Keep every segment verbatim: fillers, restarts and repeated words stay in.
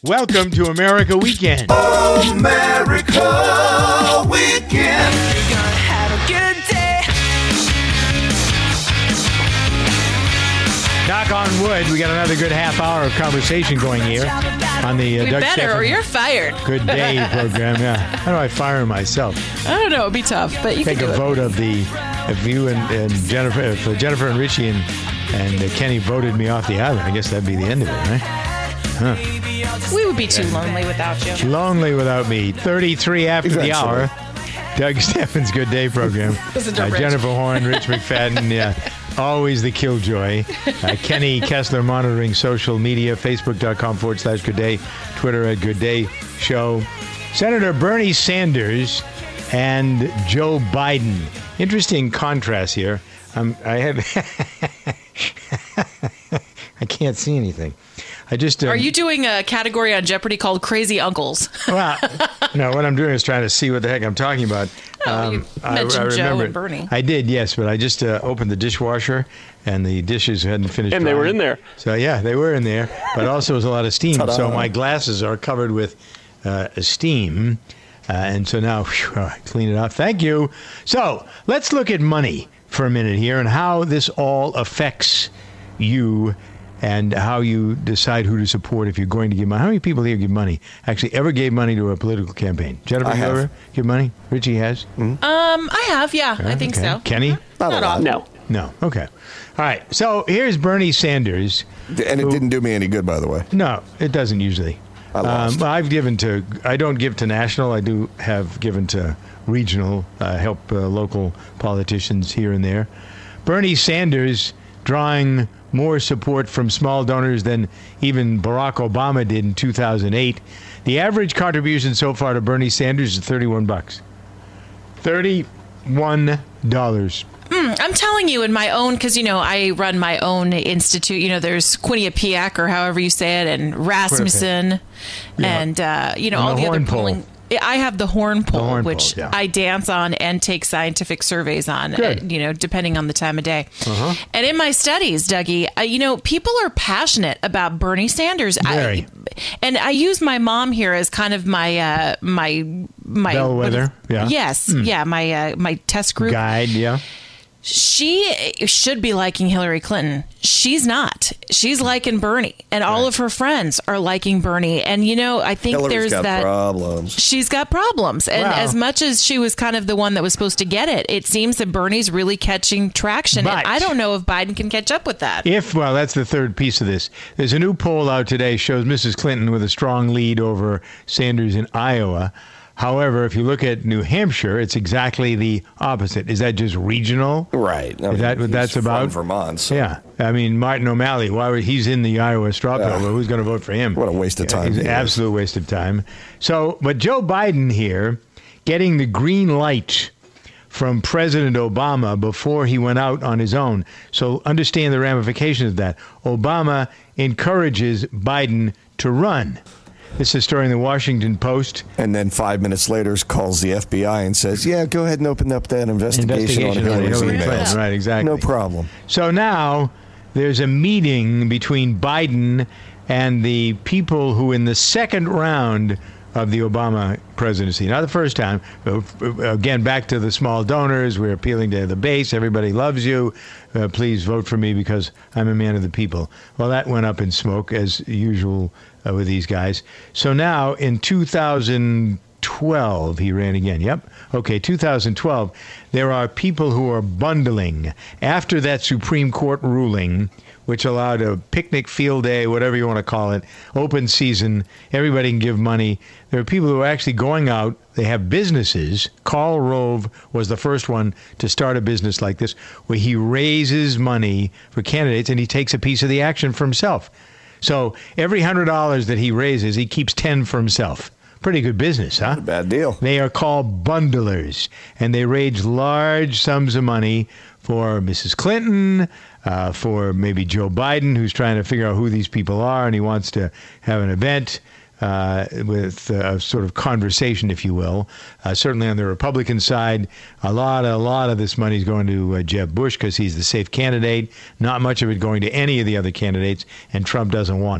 Welcome to America Weekend. America Weekend. You're gonna have a good day. Knock on wood, we got another good half hour of conversation going here on the uh, We Doug better, Stephan or you're fired. Good Day program. Yeah, how do I fire myself? I don't know. It'd be tough, but you Take can a do vote of the if you and, and Jennifer, if uh, Jennifer and Richie and and uh, Kenny voted me off the island. I guess that'd be the end of it, right? Huh. it. We would be too lonely without you. Lonely without me. thirty-three after the Eventually. hour. Doug Stephan's Good Day program. Listen to Uh, Rich. Jennifer Horn, Rich McFadden, yeah. Always the killjoy. Uh, Kenny Kessler monitoring social media, facebook.com forward slash Good Day, Twitter at Good Day Show. Senator Bernie Sanders and Joe Biden. Interesting contrast here. Um, I have. I can't see anything. I just. Um, Are you doing a category on Jeopardy called Crazy Uncles? Well, no, what I'm doing is trying to see what the heck I'm talking about. Oh, you mentioned Joe remember and it. Bernie. I did, yes, but I just uh, opened the dishwasher and the dishes hadn't finished And they were drying. in there. So, yeah, they were in there, but also was a lot of steam. Ta-da. So my glasses are covered with uh, steam. Uh, and so now, whew, I clean it out. Thank you. So let's look at money for a minute here and how this all affects you and how you decide who to support if you're going to give money. How many people here give money, actually ever gave money to a political campaign? Jennifer, I you have. ever give money? Richie has? Um, I have, yeah. I think Okay. so. Kenny? Not a lot. No. No. Okay. All right. So here's Bernie Sanders. And it didn't do me any good, by the way. No, it doesn't usually. I lost. Um, I've given to, I don't give to national. I do have given to regional, uh, help uh, local politicians here and there. Bernie Sanders drawing more support from small donors than even Barack Obama did in two thousand eight. The average contribution so far to Bernie Sanders is thirty-one bucks. thirty-one dollars. I'm telling you, in my own, because, you know, I run my own institute. You know, there's Quinnipiac, or however you say it, and Rasmussen, Yeah. and, uh, you know, And all the the, other horn pole. polling. I have the horn pole, horn pole, which yeah. I dance on and take scientific surveys on, Good. uh, you know, depending on the time of day. Uh-huh. And in my studies, Dougie, uh, you know, people are passionate about Bernie Sanders. Very. I, and I use my mom here as kind of my, uh, my, my Bellwether, yeah. Yes, yeah, my, uh, my test group. Guide, yeah. She should be liking Hillary Clinton. She's not. She's liking Bernie, and all of her friends are liking Bernie. And you know, I think Hillary's there's got that. problems. She's got problems, and Wow. as much as she was kind of the one that was supposed to get it, it seems that Bernie's really catching traction. But- and I don't know if Biden can catch up with that. If, well, that's the third piece of this. There's a new poll out today shows Missus Clinton with a strong lead over Sanders in Iowa. However, if you look at New Hampshire, it's exactly the opposite. Is that just regional? Right. I Is that what he's that's from about? Vermont. So Yeah. I mean, Martin O'Malley, why would, he's in the Iowa straw poll, Yeah. but who's going to vote for him? What a waste of time He's he an is. absolute waste of time. So, but Joe Biden here getting the green light from President Obama before he went out on his own. So understand the ramifications of that. Obama encourages Biden to run. This is a story in the Washington Post. And then five minutes later calls the F B I and says, yeah, go ahead and open up that investigation, Investigation on on Hillary's Hillary emails. Clinton. Right, exactly. No problem. So now there's a meeting between Biden and the people who in the second round of the Obama presidency, not the first time, but again, back to the small donors, we're appealing to the base, everybody loves you, uh, please vote for me because I'm a man of the people. Well, that went up in smoke as usual uh, with these guys. So now in two thousand twelve, he ran again. Yep. Okay, two thousand twelve, there are people who are bundling after that Supreme Court ruling, which allowed a picnic, field day, whatever you want to call it, open season, everybody can give money. There are people who are actually going out. They have businesses. Karl Rove was the first one to start a business like this, where he raises money for candidates and he takes a piece of the action for himself. So every one hundred dollars that he raises, he keeps ten for himself. Pretty good business, huh? Bad deal. They are called bundlers, and they raise large sums of money for Missus Clinton, uh, for maybe Joe Biden, who's trying to figure out who these people are, and he wants to have an event uh, with a sort of conversation, if you will. Uh, certainly on the Republican side, a lot, a lot of this money is going to uh, Jeb Bush because he's the safe candidate. Not much of it going to any of the other candidates, and Trump doesn't want it.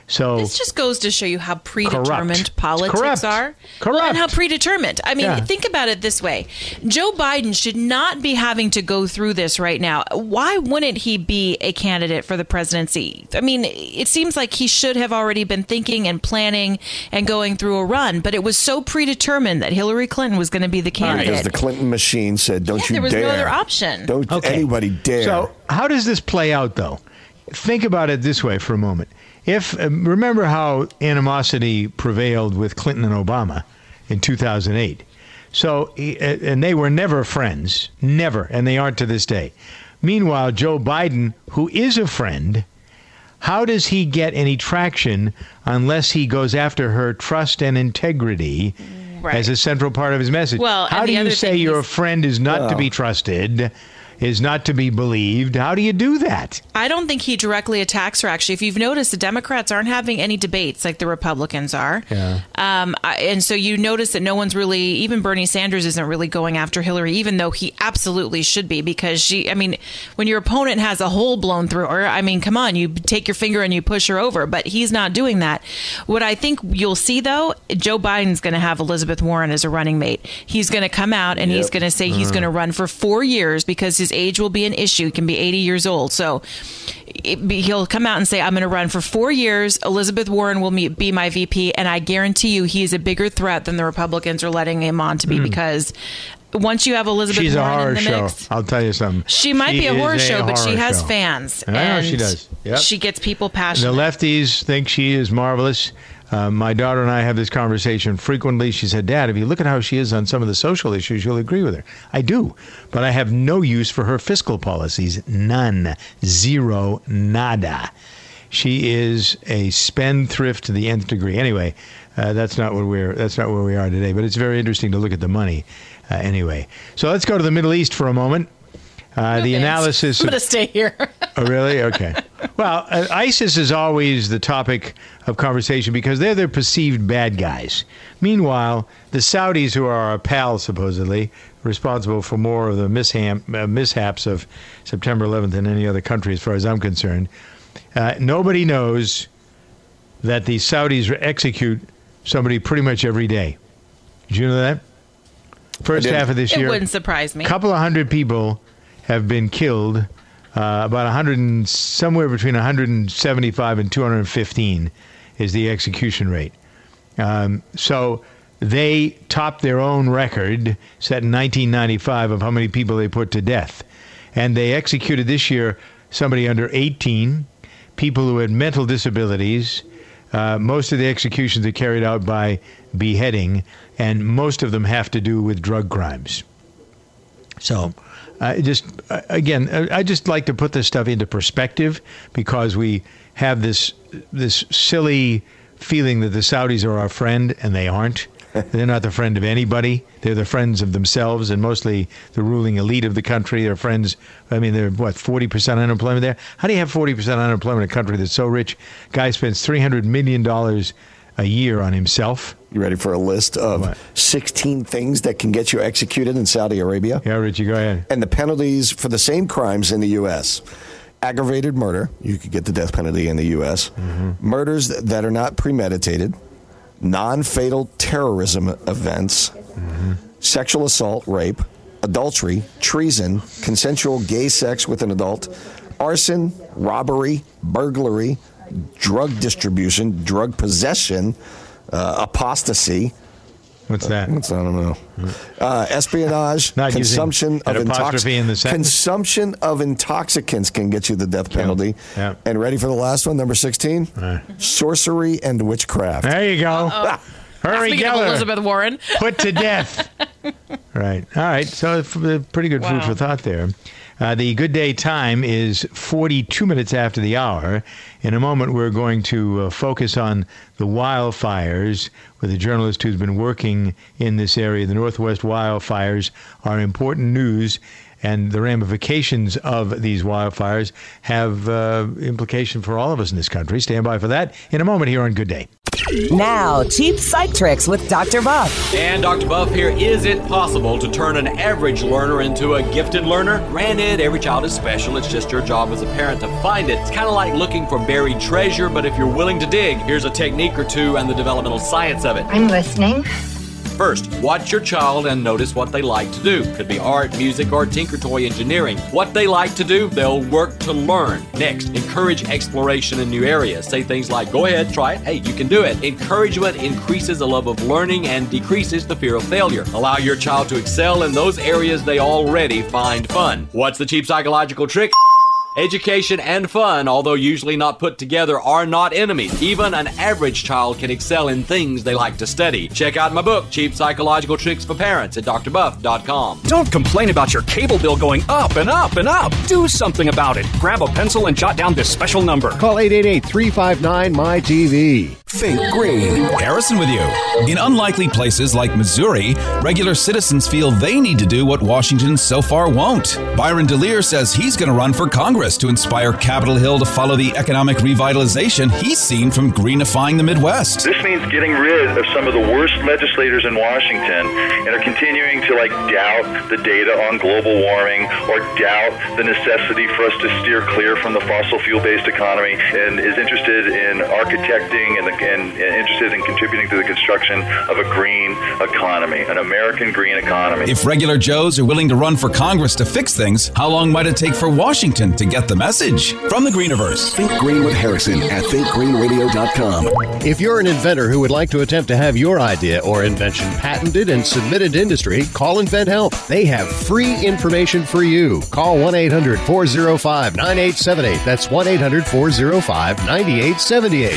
So this just goes to show you how predetermined corrupt. politics Corrupt. are. Corrupt. Well, and how predetermined. I mean, Yeah. think about it this way. Joe Biden should not be having to go through this right now. Why wouldn't he be a candidate for the presidency? I mean, it seems like he should have already been thinking and planning and going through a run, but it was so predetermined that Hillary Clinton was going to be the candidate. Because the Clinton machine said, don't Yeah, you there was dare. no other option. Don't Okay. anybody dare. So how does this play out, though? Think about it this way for a moment. If um, remember how animosity prevailed with Clinton and Obama in two thousand eight. So, he- uh, and they were never friends, never, and they aren't to this day. Meanwhile, Joe Biden, who is a friend, how does he get any traction unless he goes after her trust and integrity Right. as a central part of his message? Well, how and do the you other say thing your is- friend is not to be trusted, is not to be believed? How do you do that? I don't think he directly attacks her, actually. If you've noticed, the Democrats aren't having any debates like the Republicans are. Yeah. Um, I, and so you notice that no one's really, even Bernie Sanders isn't really going after Hillary, even though he absolutely should be, because she, I mean, when your opponent has a hole blown through her, I mean, come on, you take your finger and you push her over, but he's not doing that. What I think you'll see, though, Joe Biden's going to have Elizabeth Warren as a running mate. He's going to come out and he's Yep. going to say he's going to run for four years because his age will be an issue. He can be eighty years old. So it be, he'll come out and say, I'm going to run for four years. Elizabeth Warren will me- be my V P. And I guarantee you he's a bigger threat than the Republicans are letting him on to be, because once you have Elizabeth She's a Warren horror in the show. mix, I'll tell you something. she might be a is horror show, but she horror has show. fans. I know and she does. Yep. She gets people The passionate. lefties think she is marvelous. Uh, my daughter and I have this conversation frequently. She said, Dad, if you look at how she is on some of the social issues, you'll agree with her. I do, but I have no use for her fiscal policies. None. Zero. Nada. She is a spendthrift to the nth degree. Anyway, uh, that's not where we're. That's not where we are today. But it's very interesting to look at the money. Uh, anyway, so let's go to the Middle East for a moment. Uh, the Okay, analysis. I'm of- going to stay here. Oh, really? Okay. Well, uh, ISIS is always the topic of conversation because they're the perceived bad guys. Meanwhile, the Saudis, who are our pals, supposedly, responsible for more of the mishap, uh, mishaps of September eleventh than any other country, as far as I'm concerned. Uh, nobody knows that the Saudis execute somebody pretty much every day. Did you know that? First I did. half of this It year, wouldn't surprise me. a couple of hundred people have been killed. Uh, about one hundred and somewhere between one hundred seventy-five and two hundred fifteen is the execution rate. Um, so they topped their own record set in nineteen ninety-five of how many people they put to death. And they executed this year somebody under eighteen, people who had mental disabilities. Uh, most of the executions are carried out by beheading, and most of them have to do with drug crimes. So, uh, just uh, again, uh, I just like to put this stuff into perspective because we have this this silly feeling that the Saudis are our friend, and they aren't. They're not the friend of anybody. They're the friends of themselves and mostly the ruling elite of the country. They're friends. I mean, they're what, forty percent unemployment there? How do you have forty percent unemployment in a country that's so rich? Guy spends three hundred million dollars a year on himself. You ready for a list of What? sixteen things that can get you executed in Saudi Arabia? Yeah, Richie, go ahead. And the penalties for the same crimes in the U S. Aggravated murder, you could get the death penalty in the U S. Mm-hmm. Murders that are not premeditated. Non-fatal terrorism events. Mm-hmm. Sexual assault, rape. Adultery, treason, consensual gay sex with an adult. Arson, robbery, burglary, drug distribution, drug possession, uh, apostasy. What's that? What's I don't know. Uh, espionage, Not using consumption an of apostrophe in the intox- sentence? consumption of intoxicants can get you the death penalty. Yeah. And ready for the last one, number sixteen? right. Sorcery and witchcraft. There you go. Hurry, Speaking of Geller. Elizabeth Warren. Put to death. Right. All right. So f- uh, pretty good food Wow. for thought there. Uh, the good day time is forty-two minutes after the hour. In a moment, we're going to uh, focus on the wildfires with a journalist who's been working in this area. The Northwest wildfires are important news, and the ramifications of these wildfires have uh, implication for all of us in this country. Stand by for that in a moment here on Good Day. Now, cheap psych tricks with Doctor Buff. And Doctor Buff here. Is it possible to turn an average learner into a gifted learner? Granted, every child is special. It's just your job as a parent to find it. It's kind of like looking for buried treasure, but if you're willing to dig, here's a technique or two and the developmental science of it. I'm listening. First, watch your child and notice what they like to do. Could be art, music, or tinker toy engineering. What they like to do, they'll work to learn. Next, encourage exploration in new areas. Say things like, go ahead, try it. Hey, you can do it. Encouragement increases a love of learning and decreases the fear of failure. Allow your child to excel in those areas they already find fun. What's the cheap psychological trick? Education and fun, although usually not put together, are not enemies. Even an average child can excel in things they like to study. Check out my book, Cheap Psychological Tricks for Parents, at dr buff dot com. Don't complain about your cable bill going up and up and up. Do something about it. Grab a pencil and jot down this special number. Call eight eight eight, three five nine, M Y T V. Think green. Harrison with you. In unlikely places like Missouri, regular citizens feel they need to do what Washington so far won't. Byron DeLear says he's going to run for Congress to inspire Capitol Hill to follow the economic revitalization he's seen from greenifying the Midwest. This means getting rid of some of the worst legislators in Washington and are continuing to like doubt the data on global warming or doubt the necessity for us to steer clear from the fossil fuel-based economy and is interested in architecting and, the, and, and interested in contributing to the construction of a green economy, an American green economy. If regular Joes are willing to run for Congress to fix things, how long might it take for Washington to get the message? From the Greeniverse. Think Green with Harrison at think green radio dot com. If you're an inventor who would like to attempt to have your idea or invention patented and submitted to industry, call Invent Help. They have free information for you. Call one eight hundred, four oh five, nine eight seven eight. That's one eight hundred, four oh five, nine eight seven eight.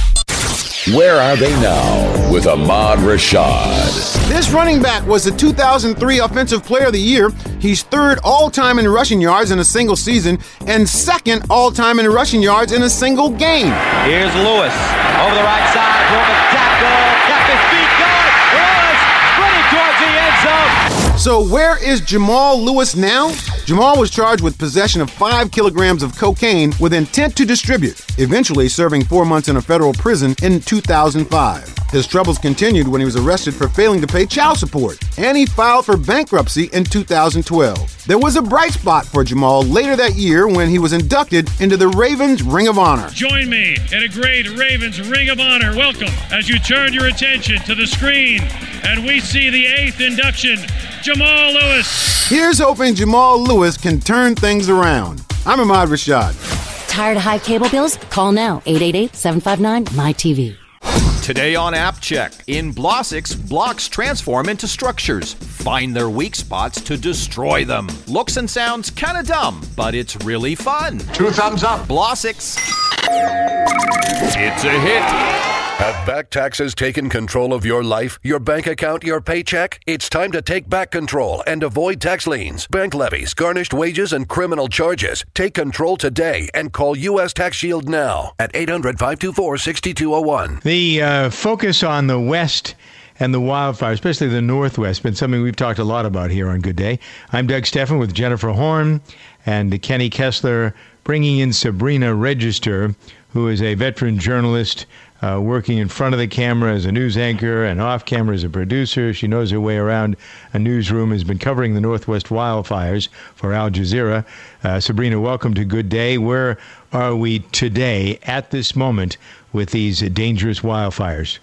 Where are they now with Ahmad Rashad? This running back was the two thousand three Offensive Player of the Year. He's third all-time in rushing yards in a single season and second all-time in rushing yards in a single game. Here's Lewis over the right side, broke a tackle, kept his feet going. Lewis running towards the end zone. So where is Jamal Lewis now? Jamal was charged with possession of five kilograms of cocaine with intent to distribute, eventually serving four months in a federal prison in two thousand five. His troubles continued when he was arrested for failing to pay child support, and he filed for bankruptcy in two thousand twelve. There was a bright spot for Jamal later that year when he was inducted into the Ravens Ring of Honor. Join me in a great Ravens Ring of Honor welcome as you turn your attention to the screen and we see the eighth induction, Jamal Lewis. Here's hoping Jamal Lewis can turn things around. I'm Ahmad Rashad. Tired of high cable bills? Call now, eight eight eight, seven five nine, M Y T V. Today on App Check, in Blossix, blocks transform into structures. Find their weak spots to destroy them. Looks and sounds kinda dumb, but it's really fun. Two thumbs up. Blossix. It's a hit. Have back taxes taken control of your life, your bank account, your paycheck? It's time to take back control and avoid tax liens, bank levies, garnished wages, and criminal charges. Take control today and call U S Tax Shield now at eight hundred, five two four, six two zero one. The uh, focus on the West and the wildfires, especially the Northwest, has been something we've talked a lot about here on Good Day. I'm Doug Steffen with Jennifer Horn and Kenny Kessler, bringing in Sabrina Register, who is a veteran journalist uh, working in front of the camera as a news anchor and off camera as a producer. She knows her way around a newsroom, has been covering the Northwest wildfires for Al Jazeera. Uh, Sabrina, welcome to Good Day. Where are we today at this moment with these dangerous wildfires?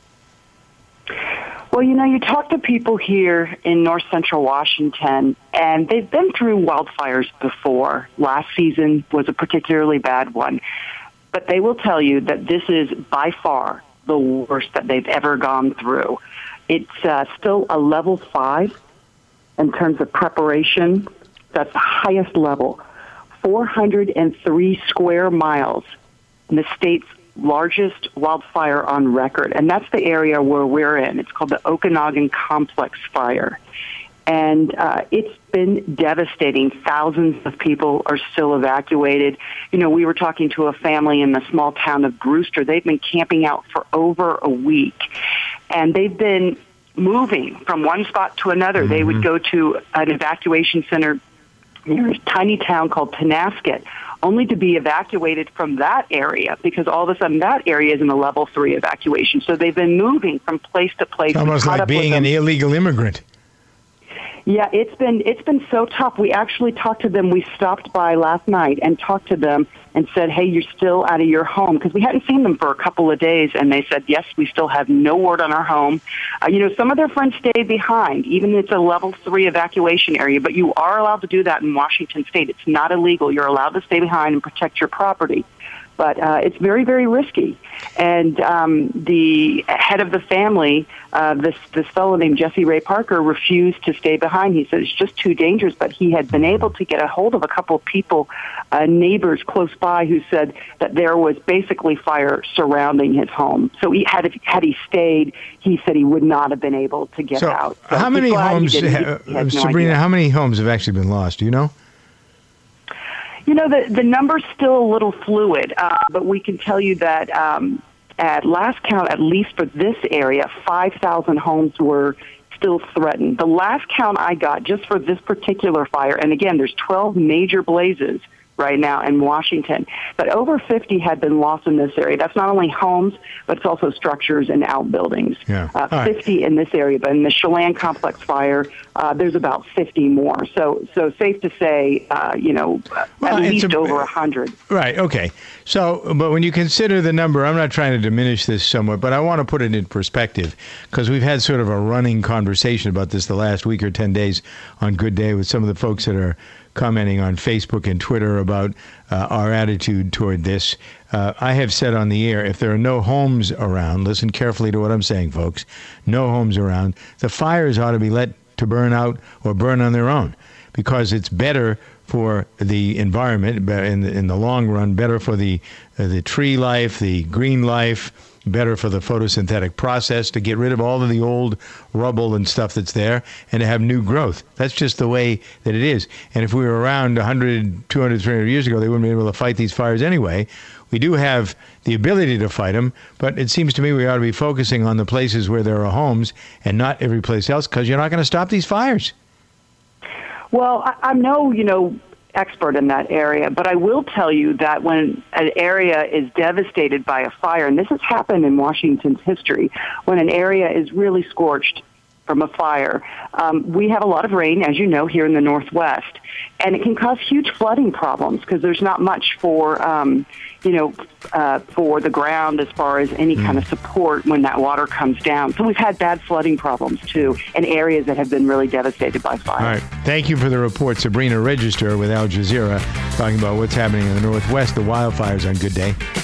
Well, you know, you talk to people here in north central Washington, and they've been through wildfires before. Last season was a particularly bad one. But they will tell you that this is by far the worst that they've ever gone through. It's uh, still a level five in terms of preparation. That's the highest level. four hundred three square miles in the state's largest wildfire on record. And that's the area where we're in. It's called the Okanagan Complex Fire. And uh, it's been devastating. Thousands of people are still evacuated. You know, we were talking to a family in the small town of Brewster. They've been camping out for over a week. And they've been moving from one spot to another. Mm-hmm. They would go to an evacuation center near a tiny town called Penasket, only to be evacuated from that area because all of a sudden that area is in a level three evacuation. So they've been moving from place to place. It's almost like being an illegal immigrant. Yeah, it's been it's been so tough. We actually talked to them. We stopped by last night and talked to them and said, hey, you're still out of your home, because we hadn't seen them for a couple of days. And they said, yes, we still have no word on our home. Uh, you know, some of their friends stayed behind, even if it's a level three evacuation area. But you are allowed to do that in Washington State. It's not illegal. You're allowed to stay behind and protect your property. But uh, it's very, very risky. And um, the head of the family, uh, this this fellow named Jesse Ray Parker, refused to stay behind. He said it's just too dangerous. But he had been able to get a hold of a couple of people, uh, neighbors close by, who said that there was basically fire surrounding his home. So he had had he stayed, he said he would not have been able to get so out. So how many homes, he he, ha- he no Sabrina? idea. How many homes have actually been lost? Do you know? You know, the, the number's still a little fluid, uh, but we can tell you that um, at last count, at least for this area, five thousand homes were still threatened. The last count I got just for this particular fire, and again, there's twelve major blazes right now in Washington, but over fifty had been lost in this area. That's not only homes, but it's also structures and outbuildings. Yeah. Uh, All right. fifty in this area, but in the Chelan Complex fire, uh, there's about fifty more. So, so safe to say, uh, you know, Well, at it's least a- over one hundred. Right, okay. So, but when you consider the number, I'm not trying to diminish this somewhat, but I want to put it in perspective, because we've had sort of a running conversation about this the last week or ten days on Good Day with some of the folks that are commenting on Facebook and Twitter about uh, our attitude toward this. Uh, I have said on the air, if there are no homes around, listen carefully to what I'm saying, folks, no homes around, the fires ought to be let to burn out or burn on their own, because it's better for the environment in the, in the long run, better for the uh, the tree life, the green life, better for the photosynthetic process, to get rid of all of the old rubble and stuff that's there and to have new growth. That's just the way that it is. And if we were around one hundred, two hundred, three hundred years ago, they wouldn't be able to fight these fires anyway. We do have the ability to fight them, but it seems to me we ought to be focusing on the places where there are homes and not every place else, because you're not going to stop these fires. Well, I, I'm no, you know, expert in that area, but I will tell you that when an area is devastated by a fire, and this has happened in Washington's history, when an area is really scorched from a fire, um, we have a lot of rain, as you know, here in the Northwest, and it can cause huge flooding problems because there's not much for, um, you know, uh, for the ground as far as any mm. kind of support when that water comes down. So we've had bad flooding problems, too, in areas that have been really devastated by fire. All right. Thank you for the report, Sabrina Register with Al Jazeera, talking about what's happening in the Northwest, the wildfires on Good Day.